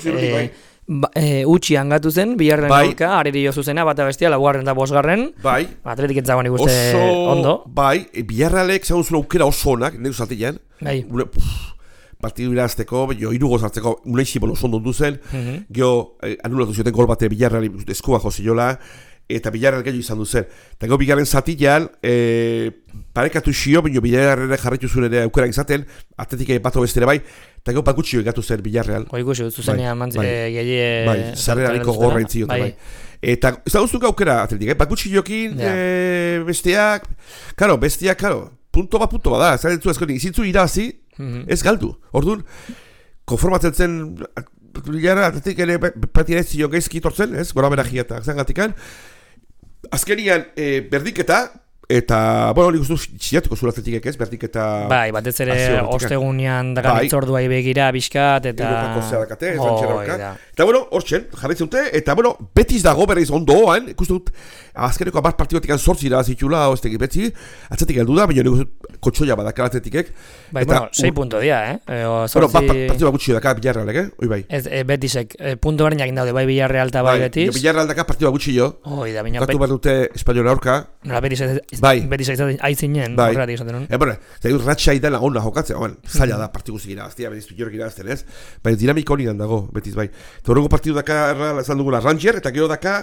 utxi hangatu zen, biharren aurka, ariri jo zuzena, bata bestia, laguarren da bosgarren, bai. Atletiken zagoen ikuste ondo. Bai, biharralek zagun zuen aukera oso onak, nire zatilean. Bai. Partidu irazteko, jo, irugo zartzeko, uneixi bono oso ondo zen, geho, anulatu zioten gol bate biharrali eskua joziola, eta bilarren gehiago izan duzen. Eta gau bigarren zatilean, e, parekatu xio, bineo bilarren jarraitu zuen ere aukera izaten, atletik bato bestere bai, eta gau bakutxio egatu zen bilarrean. Hoi ikusi, zuzenean mantzi gehi... Bai, zarrerariko gorra intziote bai. Eta ez da guztuko aukera atletik, bakutxiokin besteak, karo, besteak, karo, punto bat punto bat da, ez da ezkonik, izintzu irabazi, ez galdu. Orduan, konformatzen zen... Bilarra, atletik ere patira ez zio gaizki tortzen, ez? Gora bera jiatak, zangatikan. Azkenian, e, berdiketa, eta, bueno, nik uste txiatuko zuen atletikek ez, berdiketa... Bai, batez ere ostegunean dagamitzordua begira bizkat, eta... Europako zeadakate, ez bantxerauka. Eta, bueno, hortzen, jarraitzen dute, eta, bueno, betiz dago berriz ondoan, ikusten dut, azkeneko abar partidotik anzortzira zitula, oztegi betzi, atletik heldu da, baina nik uste kotxoia badakar atletikek. Bai, bueno, sei punto dia, eh? Bueno, partidu bat gutxi daka Villarrealek, eh? Oi bai. Ez, betisek, punto baren jakin daude, bai Villarreal eta bai Betis. Bai, Villarreal daka partidu bat gutxi jo. Oi, da, baina... Katu bat dute Espainola aurka. Nola, Betisek aitzinen, horregatik esaten nun. Eh, bueno, eta dut ratxa idela ona jokatzea, bueno, zaila da partidu zikira, aztia, Betis pilorek irazten, ez? Baina dinamiko honik dago, Betis bai. Eta horrengo partidu daka, esan dugula, Ranger, eta gero daka,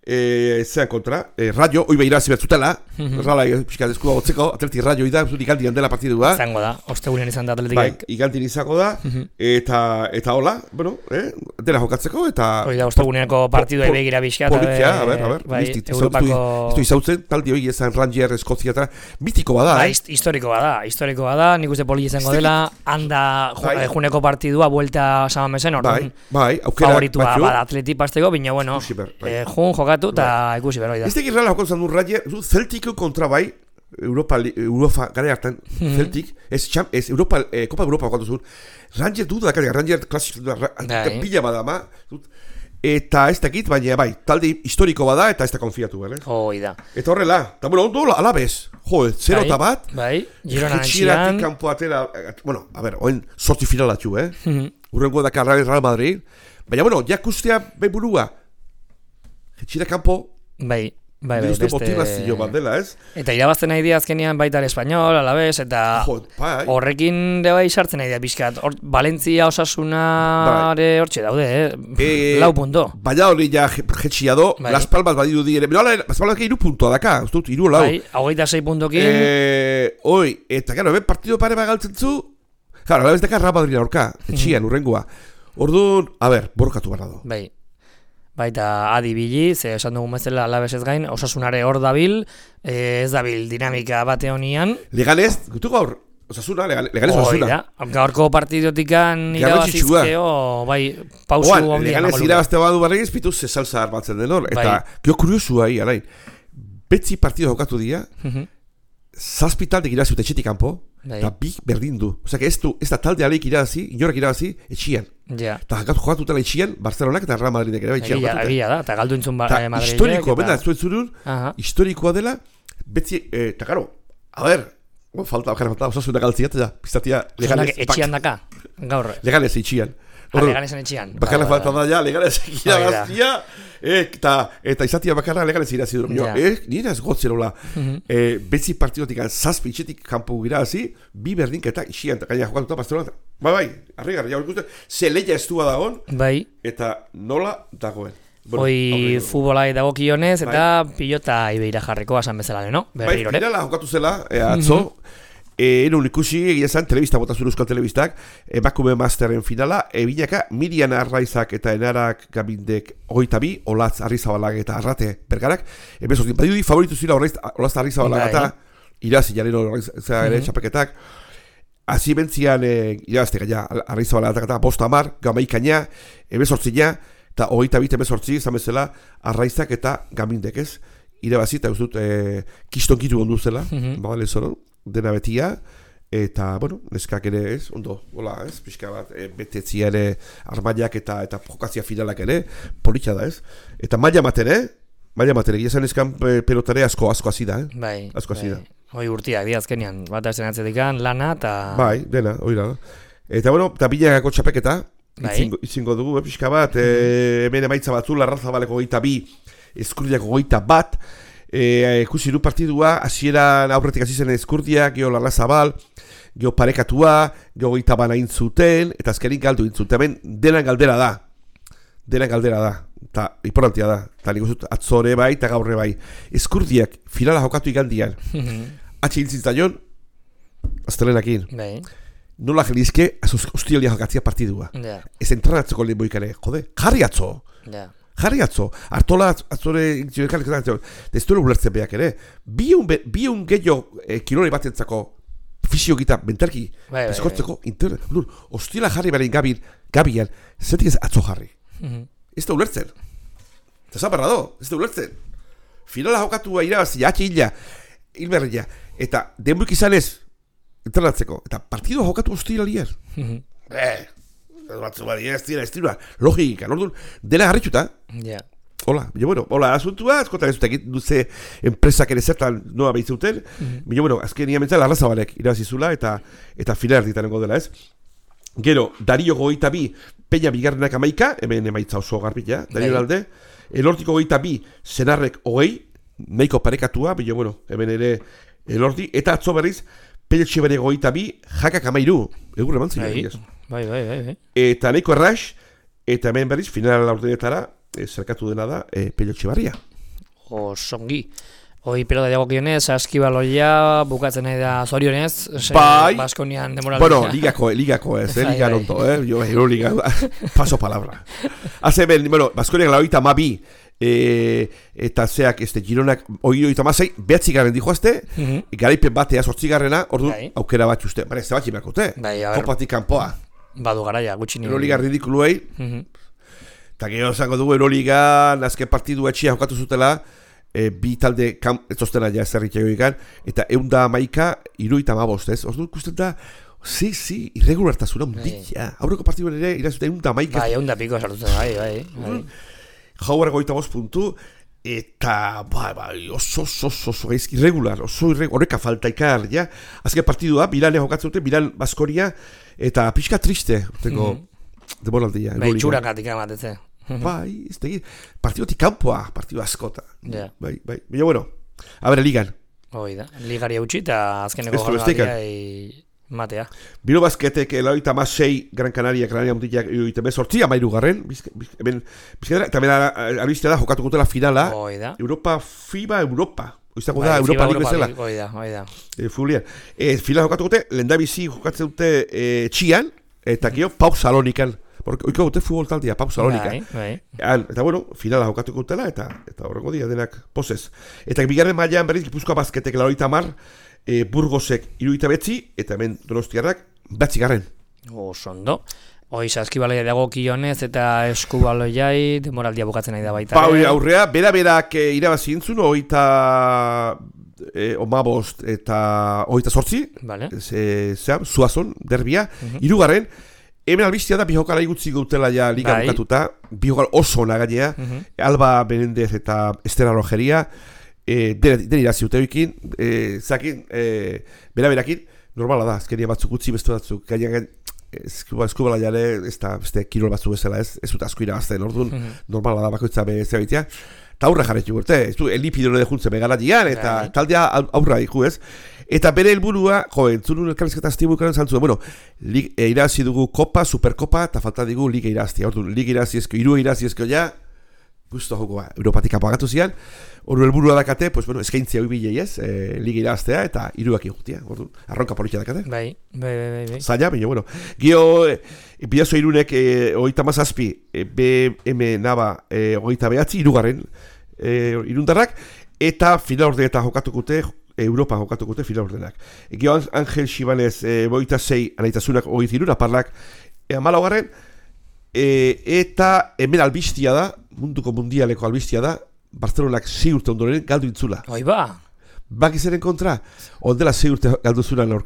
Eh, zean kontra, eh, Rayo, oi behira zibertzutela, rala pixka deskua gotzeko, atleti Rayo ida, igantian dela partidua. Izango da, ostegunean izan da atletikek. Bai, igantian izango da, eta, eta hola, bueno, eh, dela jokatzeko, eta... Hoi da, osteguneako partidua begira bizka. Politia, a ber, a ber, bai, mistit, Europako... Ez du izautzen, taldi hoi ezan Ranger, Eskozia, eta mitiko bada, eh? Ba, historiko bada, historiko bada, nik uste poli izango dela, handa juneko partidua, vuelta samamezen, orduan, favoritua bada atleti pasteko, bina, bueno, jun jokatu, eta ikusi beroi da. Ez tekit rala jokon zan du Ranger, Celtico kontra bai, Europa, Europa gare hartan, Celtic, ez Europa, Copa Europa jokatu zuen, Ranger dudu da, Ranger klasik, pila bada ma, eta ez tekit, baina bai, talde historiko bada, eta ez da konfiatu, bale? Hoi da. Eta horrela, eta bueno, ondo alabez, jo, zero eta bat, bai, Girona antxian, kanpo atera, bueno, a ber, oen sorti finalatxu, eh? Urrengo da Real Madrid, baina bueno, jakustea beburua, Etxira kanpo, bai, bai, bai, beste... motivazio bat dela, ez? Eta irabazten nahi dia azkenean baita Espanyol, alabez, eta horrekin de bai sartzen nahi dia bizkat. Valentzia Osasunare hortxe daude, eh? Lau punto. Baina hori ja jetxia do, Las Palmas badiru dire. Las Palmas iru puntoa daka, ez dut, iru lau. Bai, hogeita sei puntokin. Oi, eta gero, ben partido pare bagaltzen zu, claro, alabez daka Real Madrid aurka, etxian, urrengoa. Orduan, a ber, borrokatu barra do. Bai. Baita adibili, ze esan dugun bezala alabez ez gain, Osasunare hor dabil, ez dabil dinamika bate honian. Leganez, gutu gaur, Osasuna, leganez Osasuna. Oida, gaurko partidotikan irabazizkeo, bai, pausu ondian. Leganez irabazte badu barriz, pituz zesalza arbatzen denor. Eta, gio kuriosua hi, alain, betzi partido jokatu dira, zazpi talde irabazi dute etxetik kanpo, eta bi berdin du. Osea, ez du, ez da talde aleik irabazi, inorek irabazi, etxian. Eta jokatu dutela etxian, Barcelonak eta Real Madridek ere etxian. Egia da, eta galdu entzun Madridek. Historikoa, benda, ez zuen zurun, historikoa dela, betzi, eta karo, a ber, falta, bakara falta, Osasuna galtziat, eta piztatia leganez. Etxian daka, gaur. Leganez etxian. Leganezen etxian. Bakarra falta da ja, leganez irabaztia, eta izatia bakarra leganez irazi du. Nire ez gotzerola, betzi partidotik zazpi itxetik kanpo irazi, bi berdinketak isian, eta gaina jokatuta Barcelona. Bai, bai, arregarri, jau ikusten, ze leia estua dagoen, eta nola dagoen. Hoi futbolai dagokionez, eta pilota ibeira jarriko asan bezala, no? Bai, finala jokatu zela, atzo, Erun ikusi, egia zan, telebista bota zuen Euskal Telebistak, emakume masterren finala, ebinaka Mirian Arraizak eta Enarak Gabindek hogeita bi, Olatz Arrizabalak eta Arrate Bergarak, ebezortin, badiudi favoritu zira Olatz Arrizabalak eta irazi jareno ere txapeketak, hazi bentzian irazte gaina Arrizabalak eta bosta amar, gamaikaina, ebezortzina, eta hogeita bit ebezortzi, zamezela Arraizak eta Gabindek ez, irabazi eta ez dut kistonkitu ondu zela, babale zoron, dena betia, eta, bueno, neskak ere ez, ondo, hola, ez, pixka bat, e, betetzia ere armailak eta eta jokazia finalak ere, politxa da, ez? Eta maila maten, eh? Maila maten, egia zen eskan pelotare asko, asko hasi da, eh? Bai, asko hasi da. Hoi urtiak, diazkenean, bat ezen atzetikan, lana, eta... Bai, dena, hori da. Eta, bueno, eta bilagako txapeketa, bai. itzingo, itzingo dugu, eh, pixka bat, e, hemen emaitza batzu, Larrazabaleko goita bi, Eskurdiako goita bat, E, ikusi du partidua, hasieran aurretik hasi zen Eskurdia, geho Larrazabal, geho parekatua, geho goita bana intzuten, eta azkenik galdu intzuten. Hemen dena galdera da, dena galdera da, eta importantia da, eta nik uzut atzore bai eta gaurre bai. Eskurdiak finala jokatu igandian, atxe hiltzintzaion, aztelenakin. Bai. Nola gelizke, ustialia jokatzia partidua. Ja. Ez entrenatzeko lehen boikane, jode, jarri atzo. Ja. Jarri atzo, hartola atzore intzionekalik zaten, ez duela ulertzen behak ere, biun, be, biun gehiago e, kirole batentzako fisio gita mentalki, bai, bai, eskortzeko, bai. Ostila jarri baren gabian, gabian, zetik ez atzo jarri. Mm-hmm. Ez da ulertzen. Eta zabarra do, ez da ulertzen. Finala jokatua irabazi, atxe hila, hilberria, eta denbuik izan ez, entrenatzeko, eta partidua jokatu ostila lier. Mm-hmm. Eh, batzu bari, ez dira, ez dira, logika, nordun, dena garritxuta. Ja. Hola, bilo bueno, hola, asuntua, askotan ez dut egit duze enpresak ere zertan noa behitzuten, mm-hmm. bilo bueno, azken ia mentzala Larrazabalek irabazizula eta eta final erditanengo dela ez. Gero, Dario goita bi, Peña bigarrenak amaika, hemen emaitza oso garbila, Dario alde, Elortiko goita bi, Senarrek hogei, nahiko parekatua, bilo bueno, hemen ere Elorti, eta atzo berriz, Peña Txibere goita bi, Jakak amairu, egur eman zila. Bai, bai, bai, bai. Eta nahiko erraix, eta hemen berriz, final laurdenetara, e, zerkatu dena da, e, Pello Txibarria. Osongi. Hoi pelota dago kionez, askibaloia, bukatzen nahi da zorionez, bai, Baskonian demoraldia. Bueno, ligako, ligako ez, eh, liga nonto, eh, jo, euro liga, paso palabra. Haze ben, bueno, Baskoniak laoita ma bi, e, eta zeak, este, Gironak, oiroita masei, behatzigarren dijoazte, mm-hmm. garaipen batea sortzigarrena, ordu, bai. Aukera bat uste, bare, ez da bat jimerkote, bai, kopatik kanpoa. Badu garaia, gutxi nire. Euroliga ridikuluei, eta mm-hmm. gero zango dugu Euroliga, nazken partidu etxia jokatu zutela, e, bi talde kam, ez oztena ja zerritxea joikan, eta eunda maika, iruita mabost, ez? Ordu ikusten da, zi, zi, irregulartasuna unditia. Aurreko partidu ere, irazute eunda maika. Bai, eunda piko sartutzen, bai, bai. bai. Jauar goita bost puntu, eta, bai, bai, oso, oso, oso, oso, irregular, oso irregular, horreka falta ikar, ja. Azken partidua, Bilane jokatzen dute, Bilan Baskonia, eta pixka triste, urteko, mm-hmm. demoraldia. Bai, txurakatik amatetze. Bai, ez tegi, partidotik kanpoa, partidu askota. Yeah. Bai, bai, baina bueno, a bere ligan. Hoi da, ligari hautsi eta azkeneko galgaria matea. Biro basketek eloita masei Gran Canaria, Canaria Mutilak eloita bezortzia mairu garren, bizkadera, eta bera albiztea da jokatu gutela finala, Europa, FIBA Europa. Oizako da, Europa League bezala. Hoi da, hoi da. E, Fulian. E, finala jokatu gute, lehendabizi jokatzen dute e, txian, eta kio, Pau Salonikan. Oiko dute futbol taldia, Pau Salonika. Bai, bai. Eta bueno, finala jokatuko dutela, eta eta horrengo dia denak posez. Eta bigarren mailan berriz, Gipuzkoa basketek laroita mar, e, Burgosek iruita betzi, eta hemen Donostiarrak batzi garren. Osondo. Hoi, saskibaloia dago kionez, eta eskubaloiai, demoraldia bukatzen nahi da baita. Pa, hori aurrea, bera-berak e, irabazi intzun, oita e, omabost eta oita sortzi, vale. e, zea, Zuazon, derbia, uh-huh. Irugarren, hemen albiztia da, bihokala igutzi gautela ja liga bai. Bukatuta, bihokal oso nagainea, uh-huh. Alba Benendez eta Estela Rogeria, e, den irazi uteoikin, e, zakin, e, bera-berakin, normala da, azkenia batzuk utzi bestu batzuk, gainean eskubala jare, ez da, beste kirol batzuk bezala ez, ez dut asko irabazten, orduan, uh-huh. Normala da, bakoitza be zebaitea, eta aurra jarretxu urte, ez du, elipidone de juntzen begala dian, eta bai. Taldea aurra iku ez, eta bere helburua, jo, entzunun elkarrizketa aztibu ikaren zantzuen, bueno, lig, e, irazi dugu kopa, superkopa, eta falta digu liga iraztia, orduan, liga irazizko, iru irazizko ja, guztu joko, ba, Europatik apagatu zian, hori helburua dakate, pues, bueno, eskaintzia hoi bilei ez, e, liga iraztea, eta iruak igutia, orduan, arronka politia dakate. Bai, bai, bai, bai. Zaila, baina, bueno, gio, e, bidazo irunek, e, oita mazazpi, e, B M Naba, e, oita behatzi, irugarren, e, irundarrak, eta final ordeneta jokatukute, Europa jokatukute final ordenak. E, gio, Angel Xibanez, e, boita zei, anaitasunak, oita iruna, parlak, e, amala hogarren, e, eta hemen albiztia da, munduko mundialeko albiztia da, Barcelonak sei urte ondoren galdu intzula. Oi ba! Bakizeren kontra, ondela sei urte galdu zuna lorka.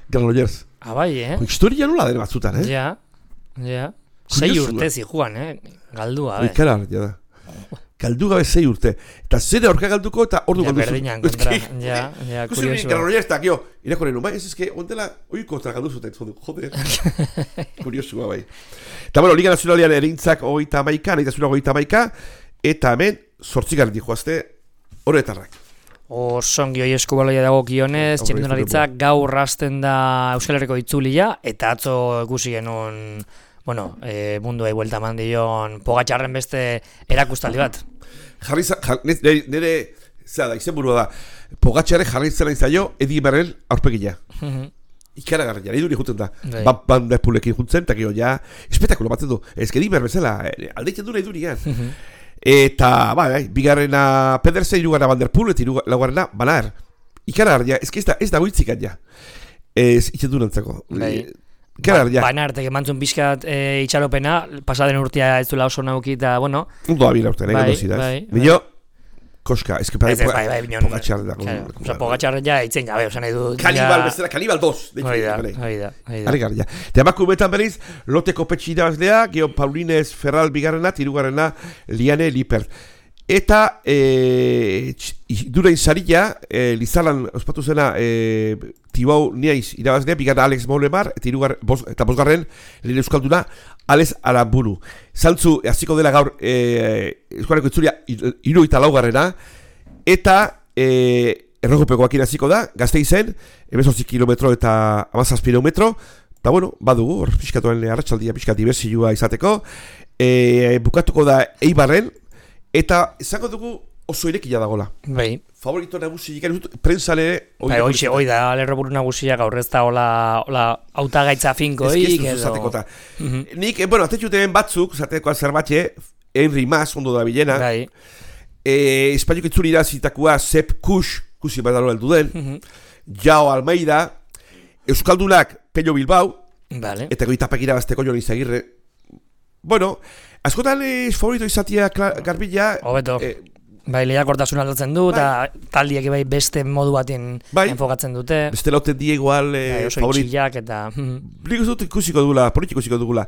Granollers. Ah, bai, eh? Historia nola den batzutan, eh? Ja, ja. Sei urte zijuan, eh? Galdua, eh? Ikara, ja da. Galdu gabe sei urte. Eta zera aurka galduko eta ordu Ja, galdu berdinan kontra. Ja, ja, Ikusi kurioso. Granollers eta, gio, irako nenu, bai, ez ezke, ondela, oi kontra galdu zuten, zondu, joder. Kuriosua, bai. Eta, bueno, Liga Nazionalean erintzak hogeita hamaika, nahi zura hogeita hamaika, eta hemen, zortzigarren dijoazte, horretarrak. Osongi hoi eskubaloia dago kionez, Aurre txempiondaritzak gaur hasten da Euskal Herriko itzulia, eta atzo ikusi genuen, bueno, e, munduai buelta eman dion Pogačarren beste erakustaldi bat. Jarri, jar, nire, nire, zera da, izen burua da, Pogačarre jarri zela izaio, Edi Ibarren aurpegia. Ikaragarria, nahi duri juten da. Ba, Van der Poelekin juntzen, eta gero ja, espetakulo batzen du. Ez que Edi Ibar bezala, aldeitzen du nahi durian. Eta, bai, bai, bigarrena Pedersen, irugarrena Van der Poel, eta laugarrena Van Aert. Ikaragarria, ez que ez da, ez da goitzikan ja. Ez itzen du nantzako. Ikaragarria. Van Aertek emantzun pixkat e, itxaropena, pasaden urtea ez duela oso nauki, eta, bueno. Ondo abila urte, nahi gondo zidaz. Bino, koska, ez que para bai, bai, binon. Pogačar da. Osa, Pogačar ja itzen gabe, osa nahi du. Kanibal, bezala, kanibal dos. Hoi da, hoi da. Harrigarria. Eta emakumeetan berriz, Loteko petxi irabazlea, Geo Paulinez Ferral bigarrena, tirugarrena Liane Lippert. Eta e, durain sarila, e, Lizalan ospatu zena e, Tibau Niaiz irabazlea, bigarren Alex Molemar, eta, irugar, bos, eta bosgarren lehen euskalduna Alex Aramburu. Zantzu, hasiko dela gaur e, Euskareko itzulia iru eta laugarrena, eta e, errogopekoakin hasiko da, Gasteizen, hemezortzi kilometro eta hamazazpi metro, eta bueno, badugu, hor pixkatuan arratsaldia pixkat dibertsioa izateko, e, bukatuko da Eibarren, eta izango dugu oso irekia dagoela. Bai. Favorito nagusi ikan dut, prentzale... Bai, hoxe, hoi da, lerroburu nagusia gaur ez da hola, hola autagaitza finko, hik edo... Zateko, mm-hmm. Nik, eh, bueno, atetxuten batzuk, zateko zerbatxe, Henry Mas, ondo da bilena. Bai. Eh, Espainiok itzuli irazitakoa, Sepp Kuss, Kussi bat dalo heldu den. Mm-hmm. Jao Almeida, Euskaldunak, Peño Bilbao, vale. Eta goitapek irabazteko Jon Izagirre. Bueno, askotan ez favorito izatia garbila... Hobeto. Eh, bai, lehiakortasun aldatzen du, eta bai. Taldiek bai beste modu baten bai. Enfokatzen dute. Beste lauten die igual eh, bai, oso favorit. Itxiak eta... Nik ez dut ikusiko dugula, politiko ikusiko dugula.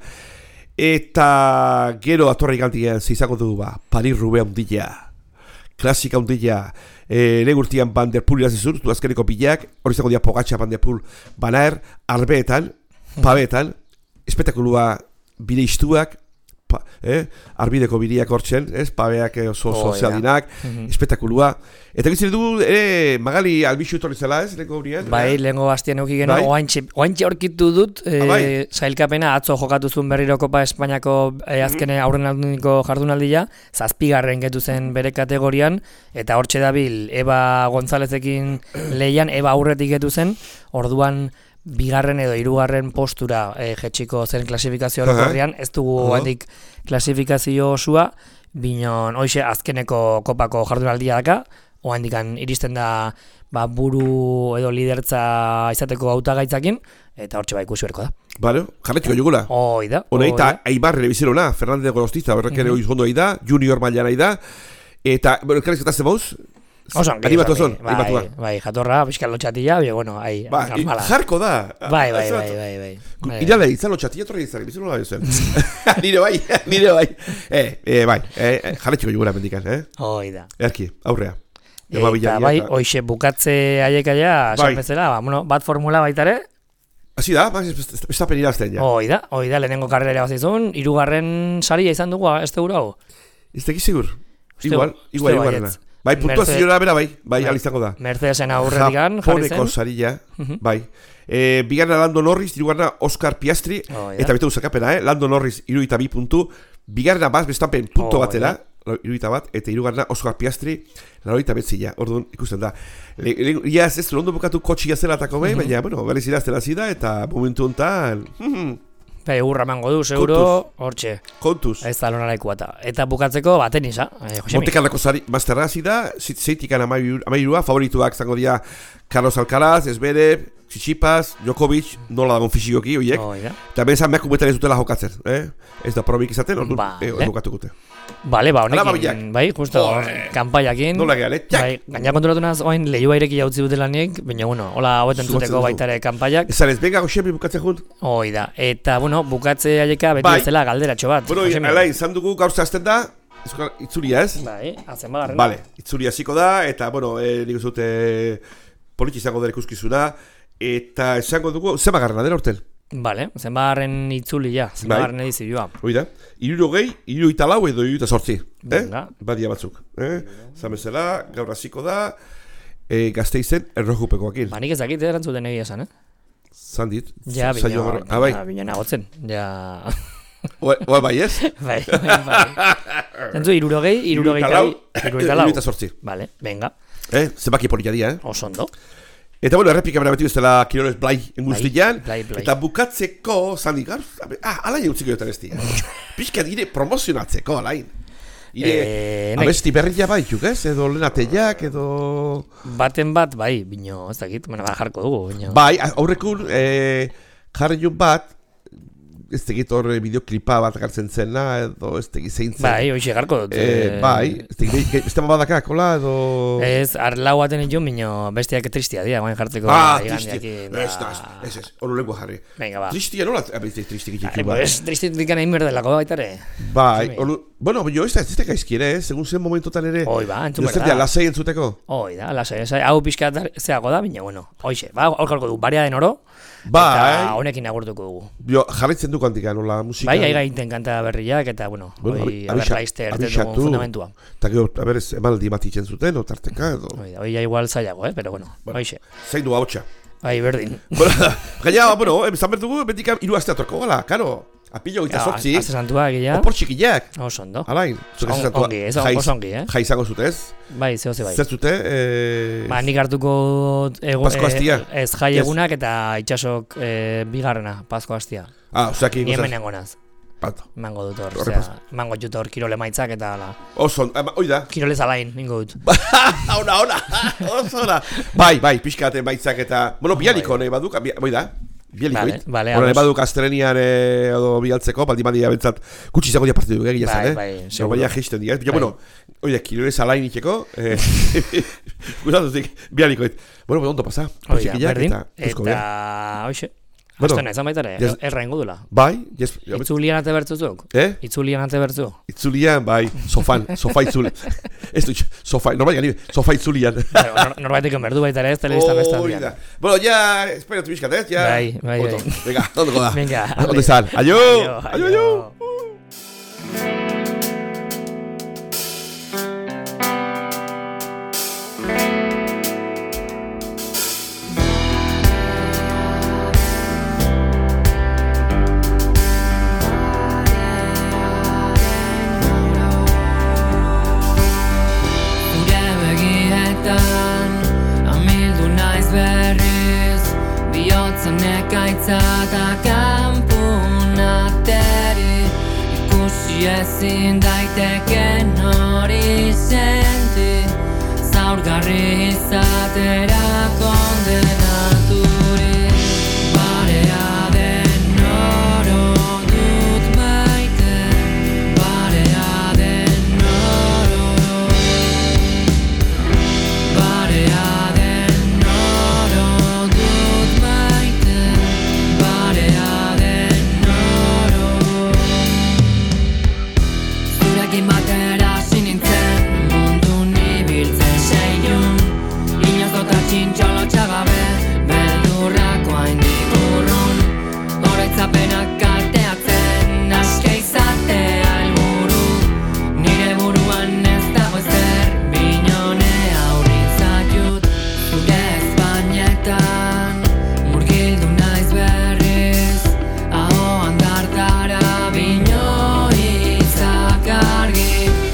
Eta gero atorra ikantian zeizako dugu ba, Paris-Roubaix ondila, klasika ondila, e, legurtian Van der Poel irazizur, du azkeneko pilak, hori izango dira Pogačar, Van der Poel, Van Aert, arbeetan, pabeetan, espetakulua bide istuak, Pa, eh? Arbideko biriak hortzen, ez? Pabeak oso oh, sozialinak, yeah. Espetakulua. Eta gitzen dugu, eh, Magali albixu etorri zela, ez? Lehenko hurien? Bai, lehenko bastien euki geno, bai? Oaintxe horkitu dut, eh, ah, bai? Zailkapena, atzo jokatu zuen berriro Kopa Espainiako eh, azkene mm-hmm. aurren alduniko jardunaldia, zazpigarren getu zen bere kategorian, eta hortxe dabil, Eba Gonzalezekin lehian, Eba aurretik getu zen, orduan, bigarren edo hirugarren postura e, jetxiko zen klasifikazio orokorrean, ez dugu handik klasifikazio osua, binon hoxe azkeneko kopako jardunaldia daka, ohandikan iristen da ba, buru edo lidertza izateko hautagaitzakin, eta hortxe ba ikusi berko da. Bale, jarretiko jugula. Hoi da. Hona eta Eibar ere bizirona, Fernandez de Gorostiza, berrek ere oiz gondo da, junior maila nahi da, eta, bueno, elkarrez eta zemauz? Osan, animatu zon, bai, bai, bai, jatorra, pixka lotxatila, bai, bueno, ai, ba, normala. Jarko da. Bai, bai, bai, bai, bai. Irale, izan lotxatila torri izan, bizun nola zen. Nire bai, nire bai. Eh, eh, bai, eh, jarretxiko jugura mendikan, eh? Hoi da. Erki, aurrea. Eta bai, hoixe bukatze aiekaia, esan bezala, ba, bueno, bat formula baitare. Hasi da, estapen irazten ja. Hoi da, hoi da, lehenengo karrera bazizun, hirugarren saria izan dugu, ez tegur hau? Ez teki sigur. Igual, igual, igual. Bai, puntuazioa bera bai, bai, bai alizango da. Mercedesen aurretikan jarri zen. Japoneko sarilla, uh-huh. Bai. E, bigarna Lando Norris, hirugarna Oscar Piastri, oh, yeah. Eta bete uzakapena, eh? Lando Norris iruita bi puntu, bigarna Bas Verstappen punto oh, batela, yeah. Iruita bat, eta hirugarna Oscar Piastri, laroita betzila, orduan ikusten da. Ia ez ez du, ondo bukatu kotxia zelatako behin, uh-huh. Baina, bueno, berriz iraztela zida, eta momentu honetan... Bai, urra mango du, seguro, hortxe. Kontuz. Ez da lonaraikoa eta. Eta bukatzeko, ba, tenisa. Eh, Montekarlako masterra hasi da, zeitikan amairua, favorituak zango dira Carlos Alcaraz, Zverev, Tsitsipas, Djokovic, nola dagoen fisikoki, oiek. Oh, ja. Eta ben zan mehkumetan ez dutela jokatzen, eh? Ez da probik izaten, ordu, Vale. eh, ordu katukute. Bale, ba, Hala, honekin, babilak. bai, justo, Joe. kanpaiakin. Nola gehan, eh? Txak! Bai, gaina konturatu naz, oain lehioa ireki jautzi dutela nik, baina, bueno, hola hauetan Zubatzen zuteko duzu. baitare kanpaiak. Ezan ez, benga, Josemi bukatzen jun. Hoi da, eta, bueno, bukatze aieka beti Bai. ez dela galderatxo bat. Bueno, Josemi. alain, zan dugu gaur zehazten da, euskal itzulia ez? Bai, atzen bagarren. Vale, itzulia hasiko da, eta, bueno, eh, nik uste dute politxe izango dela ikuskizuna, eta esango dugu, ze bagarrena dela urten? Bale, zenbagarren itzuli ja, zenbagarren edizioa. Hoi da, iruro gehi, iruro eta lau edo iruro eta sortzi. Eh? Venga. Badia batzuk. Eh? Zamezela, gaur hasiko da, eh, Gasteizen errojupekoakin. Ba, nik ez dakit erantzuten egia esan, eh? Zan dit. Ja, saio bina, barru- Ah, bai. bina nagotzen, ja... Oe, oe, bai, ez? bai, bai, bai. Zentzu, irurogei, irurogei Hirurogeita lau, irurogei lau. hirurogeita zortzi. Bale, venga, Eh? Zenbaki politia dira, eh? oso ondo. Eta bueno, errepika bera beti bezala Kiroles Blai enguztian. Blai, Blai. Eta bukatzeko, zan dik, ah, alain utziko jotan ez dira. Pixka dire promozionatzeko, alain. Ire, Eh, nahi. abesti berria baituk, ez? Edo lenateiak, edo... Baten bat, bai, bino, ez dakit, bueno, ba, jarko dugu, bino. Bai, aurrekun, eh, jarri jun bat, ez tegit hor bideoklipa bat gartzen zena, edo ez tegit zein zen. Bai, hoxe jarko dut. Eh, bai, ez tegit, ez tema badakak, hola, edo... Ez, arlau baten itxun, bino, bestiak tristia dira, guain jartzeko. Ah, igandeakin, tristia, ez, da. ez, ez, ez, hori lengua jarri. Venga, ba. Tristia nola, abizte tristik Ai, itxik bat. pues, tristitik egin berdelako baitare. Bai, Zumi. olu, bueno, jo ez da, ez da gaizki ere, eh? Segun zen momentotan ere. Hoi ba, entzun Jo, zer berda. dia, lasai entzuteko. Hoi da, lasai, lasai, hau pixka zeago da, bina, bueno, hoxe, ba, hor jarko dugu, baria den oro, eta Bai, honekin agurtuko dugu. jo, jarraitzen du kantika, nola, musika. Bai, aiga egiten kanta berriak, eta, bueno, Bueno, hoi, abi- aber abisa- laizte erten abisatu. dugun fundamentua. Eta gero, a ber, ez, emaldi bat itzen zuten, otarteka, edo. Hoi da, hoi ja igual zailago, eh, pero bueno, Bueno. hoxe. Zein du hautsa. Bai, berdin. Bueno, gaina, bueno, zan berdugu, betik hiru aste atorko gala, karo. Apilo gita sortzi, Aste santua egia, opor txikiak. oso ondo. Alain, zuk ez On- zantua, ongi, ez, oso ongi, eh? jai izango zute ez? Bai, zeo ze bai. Zer zute, eh... Ba, nik hartuko ego, Pasko astia. eh, ez jai Ez. egunak eta itxasok eh, bigarrena, Pasko astia. Ah, oseak Ni egin hemen nengonaz. Pato. Mango dut hor, Horre osea, mango dut hor kirole maitzak eta ala. Oso, ama, oi da. Kirolez alain, ningo dut. Ona, ona, oso ona. Bai, bai, pixkate maitzak eta... Bueno, bialiko nahi baduk, bi- oi da. Bialiko, Vale, it. vale, Bueno, nahi ados. baduk astrenian eh, edo bialtzeko, baldi badia bentsat, gutxi izango dia partidu egia zan, Bai, eh? bai, No, seguro. baina geisten dira. Baina, Bai. bueno, oi da, kirolez alain itxeko, eh... Gustatuzik, bialiko, it. Bueno, pues ondo pasa. Hoi da, Txikiak berdin. eta... Eusko, eh? Eta, hoxe, Bueno, hasten nahi baitare, yes. erra ingo dula. Bai, yes, Itzulian ate bertzuzuk? eh? Itzulian ate bertzu? Itzulian, bai, sofan, sofa itzuli. Ez du, sofa, normal gani, sofa itzulian. Bai, nor- Norbaitek enberdu baita ere ez telebistan bestan Hoi dian. da. Bueno, ya, espera tu bizkat, ez? Ya. Bai, bai, Oto. bai. Venga, ondoko da. Venga, Ondo izan. Aio! Aio, aio! Gure begietan amildu naiz berriz Bihotzen ekaitza eta kanpun ateri Ikusi ezin daiteken hori senti Zaurgarri izatera kondenaturi Barea den oro dut maite Barea den oro Barea den oro dut maite Barea den oro Zurekin batera hasi nintzen mundu nibiltzen seiun Inoz dota txintxolo txagabe beldurrako haindik urrun Oroitzapenak kalteatzen aske izatea helburu Nire buruan ez dago ezer binone aurrin zaitut Zure ezpainetan murgildu naiz berriz Ahoan dartara bino hitzak argi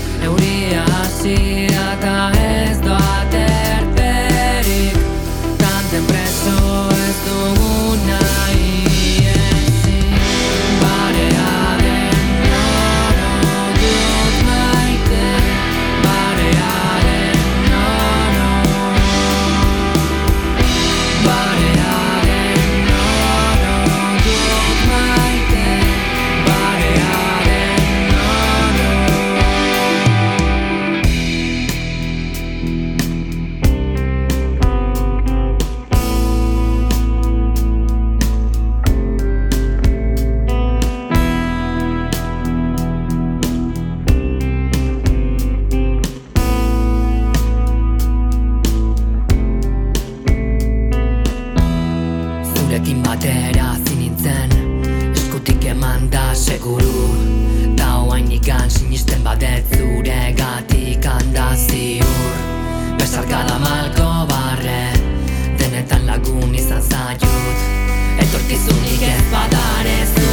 det zure gatik handa ziur. Besarkada malko barre, denetan lagun izan zaiut. Etorkizunik ez badarezu